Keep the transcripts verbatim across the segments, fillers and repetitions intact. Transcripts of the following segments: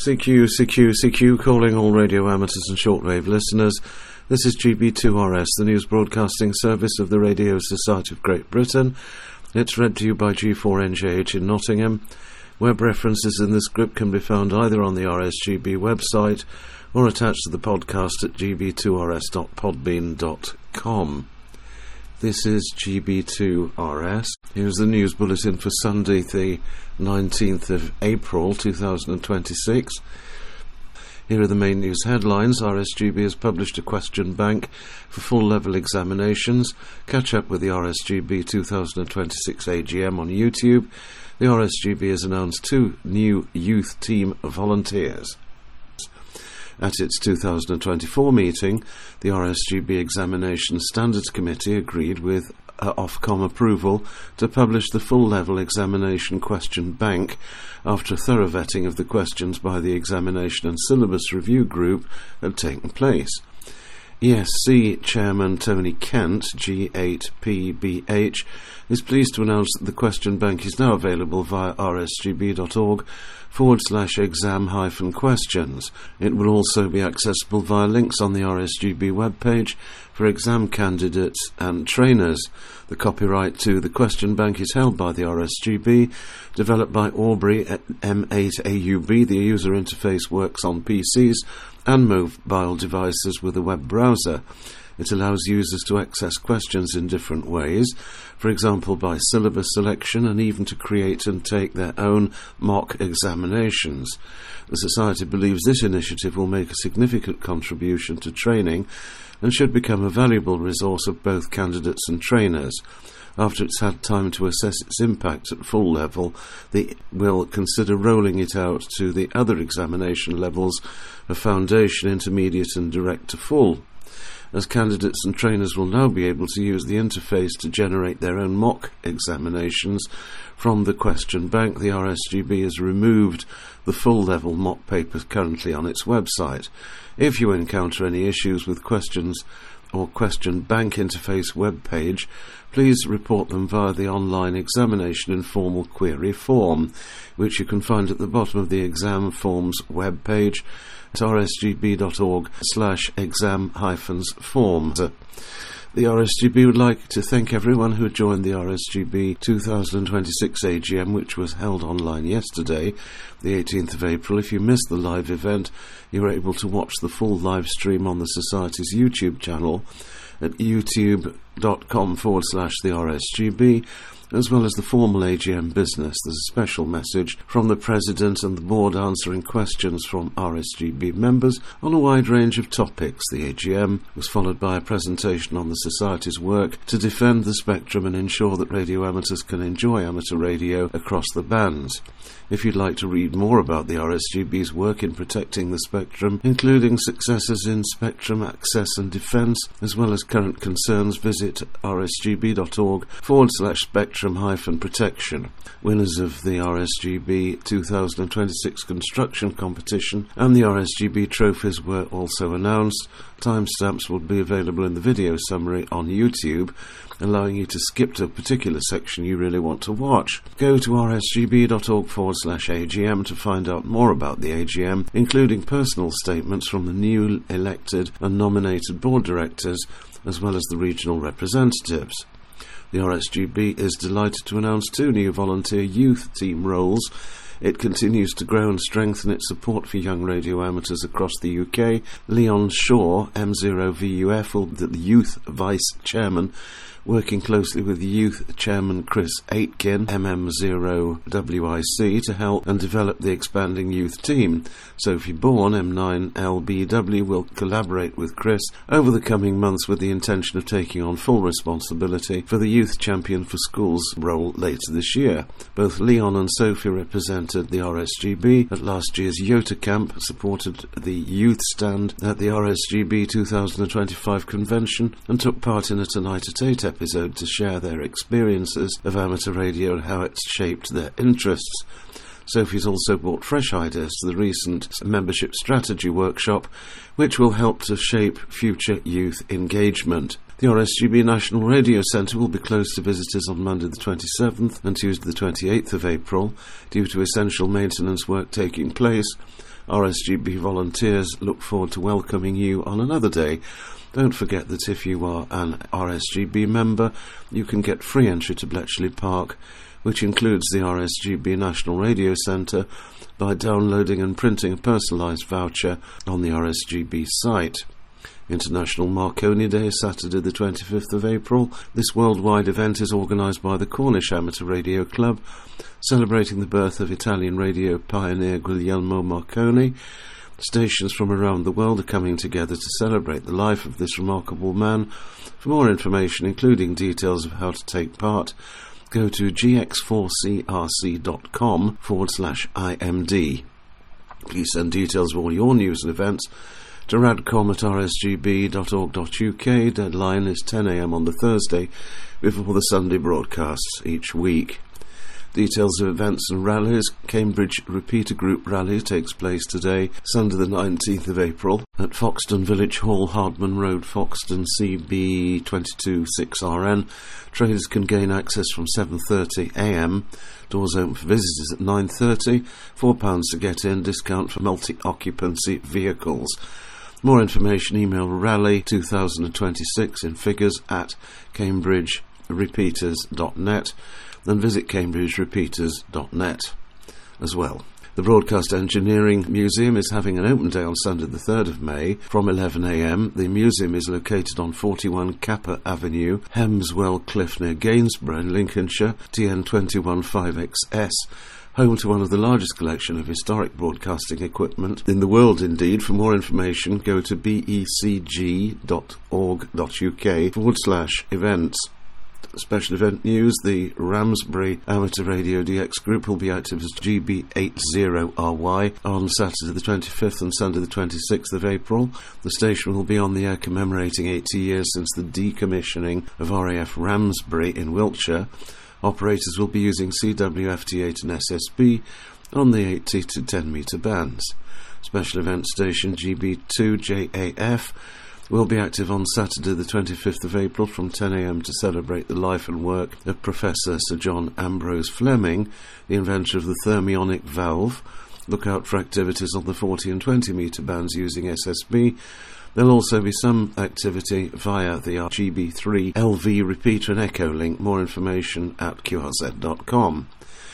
C Q, C Q, C Q, calling all radio amateurs and shortwave listeners. This is G B two R S, the news broadcasting service of the Radio Society of Great Britain. It's read to you by G four N J H in Nottingham. Web references in the script can be found either on the R S G B website or attached to the podcast at g b two r s dot podbean dot com. This is G B two R S. Here's the news bulletin for Sunday, the nineteenth of April two thousand twenty-six. Here are the main news headlines. R S G B has published a question bank for full-level examinations. Catch up with the R S G B two thousand twenty-six A G M on YouTube. The R S G B has announced two new youth team volunteers. At its two thousand twenty-four meeting, the R S G B Examination Standards Committee agreed with uh, Ofcom approval to publish the full-level examination question bank after a thorough vetting of the questions by the Examination and Syllabus Review Group had taken place. E S C Chairman Tony Kent, G eight P B H, is pleased to announce that the question bank is now available via rsgb.org forward slash exam hyphen questions. It will also be accessible via links on the R S G B webpage for exam candidates and trainers. The copyright to the question bank is held by the R S G B, developed by Aubrey at M eight A U B. The user interface works on P Cs and mobile devices with a web browser. It allows users to access questions in different ways, for example by syllabus selection, and even to create and take their own mock examinations. The Society believes this initiative will make a significant contribution to training and should become a valuable resource of both candidates and trainers. After it's had time to assess its impact at full level, they will consider rolling it out to the other examination levels of foundation, intermediate and direct to full. As candidates and trainers will now be able to use the interface to generate their own mock examinations from the question bank, the R S G B has removed the full-level mock papers currently on its website. If you encounter any issues with questions or question bank interface web page, please report them via the online examination informal query form, which you can find at the bottom of the exam forms web page at rsgb.org slash exam hyphens forms. The R S G B would like to thank everyone who joined the R S G B two thousand twenty-six A G M, which was held online yesterday, the eighteenth of April. If you missed the live event, you were able to watch the full live stream on the Society's YouTube channel at youtube.com forward slash the RSGB, as well as the formal A G M business. There's a special message from the President and the Board answering questions from R S G B members on a wide range of topics. The A G M was followed by a presentation on the Society's work to defend the spectrum and ensure that radio amateurs can enjoy amateur radio across the bands. If you'd like to read more about the R S G B's work in protecting the spectrum, including successes in spectrum access and defence, as well as current concerns, visit rsgb.org forward slash spectrum hyphen protection. Winners of the R S G B two thousand twenty-six construction competition and the R S G B trophies were also announced. Timestamps will be available in the video summary on YouTube, allowing you to skip to a particular section you really want to watch. Go to rsgb.org forward slash AGM to find out more about the A G M, including personal statements from the new elected and nominated board directors, as well as the regional representatives. The R S G B is delighted to announce two new volunteer youth team roles. It continues to grow and strengthen its support for young radio amateurs across the U K. Leon Shaw, M zero V U F, will be the youth vice chairman, working closely with youth chairman Chris Aitken, M M zero W I C, to help and develop the expanding youth team. Sophie Bourne, M nine L B W, will collaborate with Chris over the coming months with the intention of taking on full responsibility for the Youth Champion for Schools role later this year. Both Leon and Sophie represented the R S G B at last year's YOTA Camp, supported the youth stand at the R S G B two thousand twenty-five convention, and took part in a Tonight at eight episode to share their experiences of amateur radio and how it's shaped their interests. Sophie's also brought fresh ideas to the recent membership strategy workshop, which will help to shape future youth engagement. The R S G B National Radio Centre will be closed to visitors on Monday the twenty-seventh and Tuesday the twenty-eighth of April due to essential maintenance work taking place. R S G B volunteers look forward to welcoming you on another day. Don't forget that if you are an R S G B member, you can get free entry to Bletchley Park, which includes the R S G B National Radio Centre, by downloading and printing a personalised voucher on the R S G B site. International Marconi Day, Saturday the twenty-fifth of April. This worldwide event is organised by the Cornish Amateur Radio Club, celebrating the birth of Italian radio pioneer Guglielmo Marconi. Stations from around the world are coming together to celebrate the life of this remarkable man. For more information, including details of how to take part, go to g x four c r c dot com forward slash I M D. Please send details of all your news and events to radcom at r s g b dot org dot u k. Deadline is ten a m on the Thursday before the Sunday broadcasts each week. Details of events and rallies. Cambridge Repeater Group Rally takes place today, Sunday the nineteenth of April, at Foxton Village Hall, Hardman Road, Foxton, C B two two six R N. Traders can gain access from seven thirty a m. Doors open for visitors at nine thirty. four pounds to get in, discount for multi-occupancy vehicles. More information, email rally twenty twenty-six in figures at cambridge repeaters dot net. Then visit cambridge repeaters dot net as well. The Broadcast Engineering Museum is having an open day on Sunday the third of May from eleven a m. The museum is located on forty-one Capper Avenue, Hemswell Cliff near Gainsborough in Lincolnshire, T N two one five X S. Home to one of the largest collection of historic broadcasting equipment in the world, indeed. For more information, go to becg dot org dot u k forward slash events. Special event news: the Ramsbury Amateur Radio D X group will be active as G B eighty R Y on Saturday the twenty-fifth and Sunday the twenty-sixth of April. The station will be on the air commemorating eighty years since the decommissioning of R A F Ramsbury in Wiltshire. Operators will be using C W F T eight and S S B on the eighty to ten metre bands. Special event station G B two J A F will be active on Saturday the twenty-fifth of April from ten a m to celebrate the life and work of Professor Sir John Ambrose Fleming, the inventor of the thermionic valve. Look out for activities on the forty and twenty metre bands using S S B. There'll also be some activity via the G B three L V repeater and echo link. More information at q r z dot com.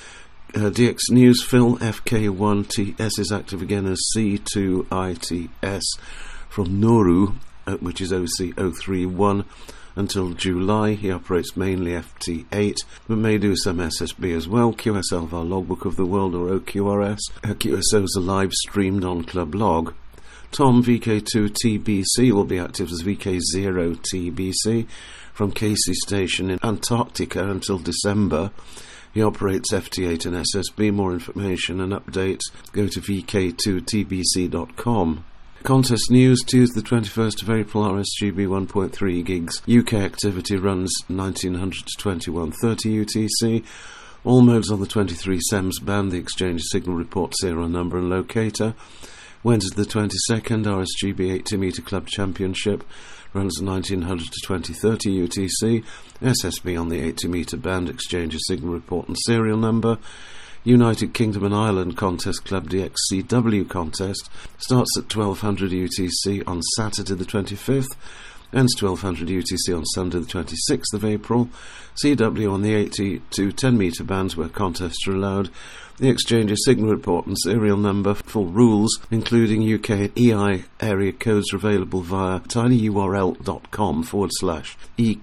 Uh, D X News Phil F K one T S is active again as C two I T S from Nauru, uh, which is O C zero three one, until July. He operates mainly F T eight, but may do some S S B as well. Q S L V R Logbook of the World, or O Q R S. Uh, Q S Os are live streamed on Club Log. Tom V K two T B C will be active as V K zero T B C from Casey Station in Antarctica until December. He operates F T eight and S S B. More information and updates, go to v k two t b c dot com. Contest news: Tuesday the twenty-first of April, R S G B one point three gigs. U K activity runs nineteen hundred to twenty-one thirty U T C. All modes on the twenty-three S E M S band. The exchange signal report serial number and locator. Wednesday the twenty-second, R S G B eighty metre Club Championship runs nineteen hundred to twenty thirty U T C. S S B on the eighty metre band. Exchange signal report and serial number. United Kingdom and Ireland Contest Club D X C W contest starts at twelve hundred U T C on Saturday the twenty-fifth, ends twelve hundred U T C on Sunday the twenty-sixth of April. C W on the eighty to ten metre bands where contests are allowed. The exchange signal report and serial number. Full rules, including U K and E I area codes, are available via tinyurl.com forward slash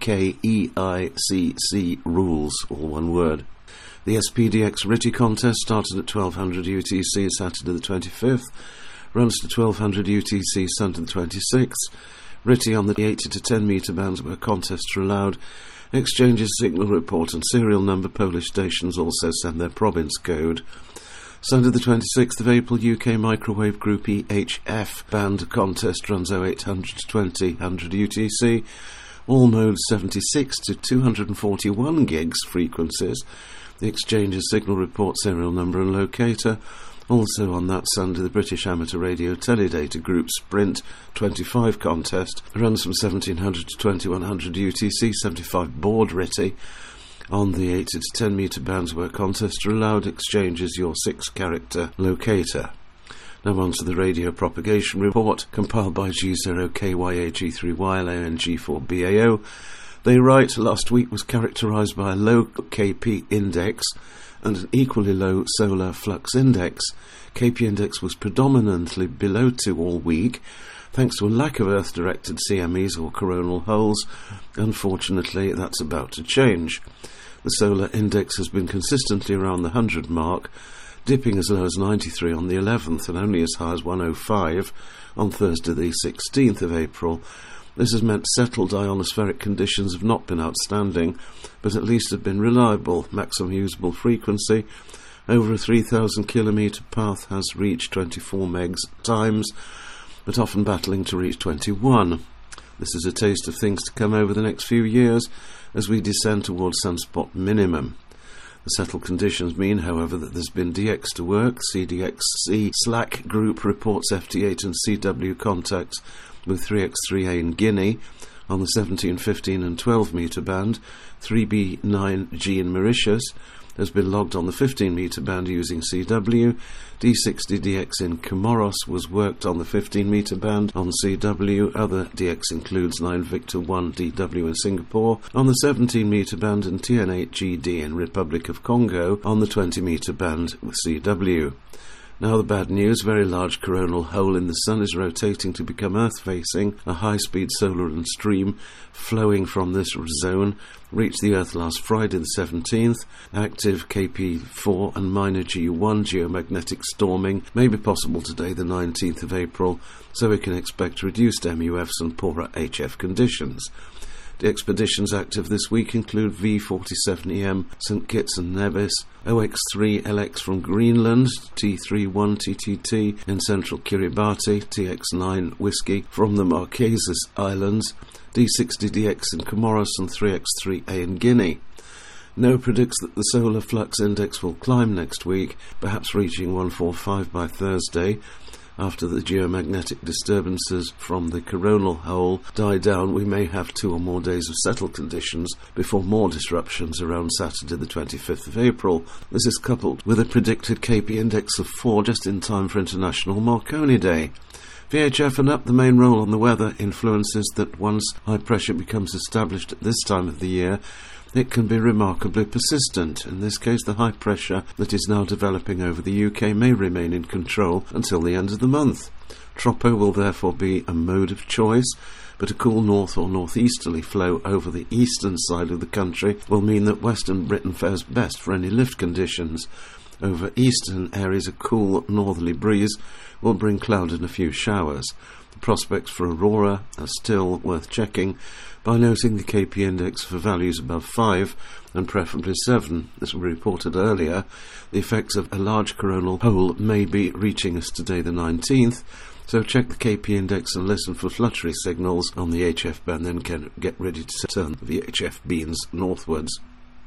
EKEICC rules, all one word. The S P D X R T I contest started at twelve hundred U T C Saturday the twenty-fifth, runs to twelve hundred U T C Sunday the twenty-sixth. R T I on the eighty to ten metre bands where contests are allowed. Exchanges signal report and serial number. Polish stations also send their province code. Sunday the twenty-sixth of April, U K Microwave Group E H F band contest runs oh eight hundred to twenty hundred U T C. All modes seventy-six to two hundred forty-one gigs frequencies. The exchange's signal report, serial number and locator. Also on that Sunday, the British Amateur Radio Teledata Group Sprint twenty-five contest runs from seventeen hundred to twenty-one hundred U T C, seventy-five board R T I. On the eighty to ten metre bands where contests are allowed, exchanges your six character locator. Now on to the radio propagation report, compiled by G zero K Y A G three Y L A and G four B A O. They write, last week was characterised by a low K P index and an equally low solar flux index. K P index was predominantly below two all week, thanks to a lack of Earth-directed C M Es or coronal holes. Unfortunately, that's about to change. The solar index has been consistently around the one hundred mark, dipping as low as ninety-three on the eleventh and only as high as one oh five on Thursday the sixteenth of April. This has meant settled ionospheric conditions have not been outstanding, but at least have been reliable. Maximum usable frequency over a three thousand kilometre path has reached twenty-four megs times, but often battling to reach twenty-one. This is a taste of things to come over the next few years as we descend towards sunspot minimum. The settled conditions mean, however, that there's been D X to work. C D X C Slack Group reports F T eight and C W contacts with three X three A in Guinea on the seventeen, fifteen and twelve metre band. three B nine G in Mauritius has been logged on the fifteen metre band using C W. D sixty D X in Comoros was worked on the fifteen metre band on C W. Other D X includes nine Victor one D W in Singapore on the seventeen metre band and T N eight G D in Republic of Congo on the twenty metre band with C W. Now the bad news, very large coronal hole in the Sun is rotating to become Earth-facing. A high-speed solar stream flowing from this zone reached the Earth last Friday the seventeenth. Active K P four and minor G one geomagnetic storming may be possible today the nineteenth of April, so we can expect reduced M U Fs and poorer H F conditions. The expeditions active this week include V forty-seven E M, Saint Kitts and Nevis, O X three L X from Greenland, T thirty-one T T T in central Kiribati, T X nine Whiskey from the Marquesas Islands, D sixty D X in Comoros and three X three A in Guinea. No predicts that the solar flux index will climb next week, perhaps reaching one forty-five by Thursday. After the geomagnetic disturbances from the coronal hole die down, we may have two or more days of settled conditions before more disruptions around Saturday the twenty-fifth of April. This is coupled with a predicted K P index of four just in time for International Marconi Day. V H F and up the main role on the weather influences that once high pressure becomes established at this time of the year, it can be remarkably persistent. In this case, the high pressure that is now developing over the U K may remain in control until the end of the month. Tropo will therefore be a mode of choice, but a cool north or northeasterly flow over the eastern side of the country will mean that Western Britain fares best for any lift conditions. Over eastern areas, a cool northerly breeze will bring cloud and a few showers. The prospects for aurora are still worth checking by noting the K P index for values above five and preferably seven. As we reported earlier, the effects of a large coronal hole may be reaching us today the nineteenth, so check the K P index and listen for fluttery signals on the H F band, then can get ready to turn the H F beams northwards.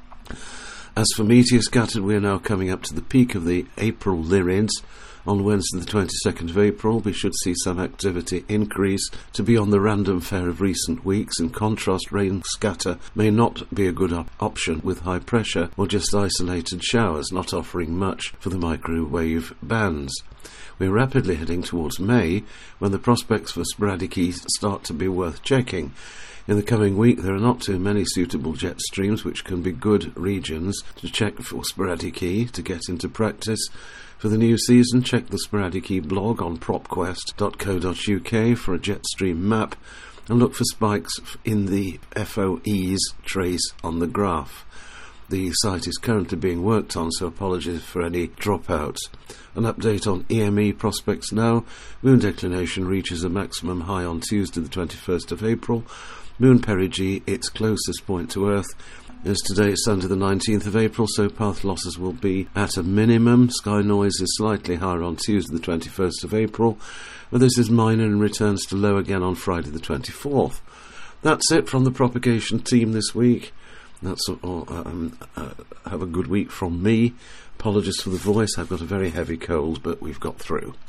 As for meteor scattered, we are now coming up to the peak of the April Lyrids. On Wednesday the twenty-second of April, we should see some activity increase to be on the random fare of recent weeks. In contrast, rain scatter may not be a good op- option with high pressure or just isolated showers, not offering much for the microwave bands. We are rapidly heading towards May, when the prospects for sporadic east start to be worth checking. In the coming week, there are not too many suitable jet streams, which can be good regions to check for sporadic E to get into practice. For the new season, check the Sporadic E blog on propquest dot co dot U K for a jet stream map and look for spikes in the F O Es trace on the graph. The site is currently being worked on, so apologies for any dropouts. An update on E M E prospects now. Moon declination reaches a maximum high on Tuesday the twenty-first of April. Moon perigee, its closest point to Earth, is today Sunday the nineteenth of April, so path losses will be at a minimum. Sky noise is slightly higher on Tuesday the twenty-first of April, but this is minor and returns to low again on Friday the twenty-fourth. That's it from the propagation team this week. That's all. Um, uh, have a good week from me. Apologies for the voice, I've got a very heavy cold, but we've got through.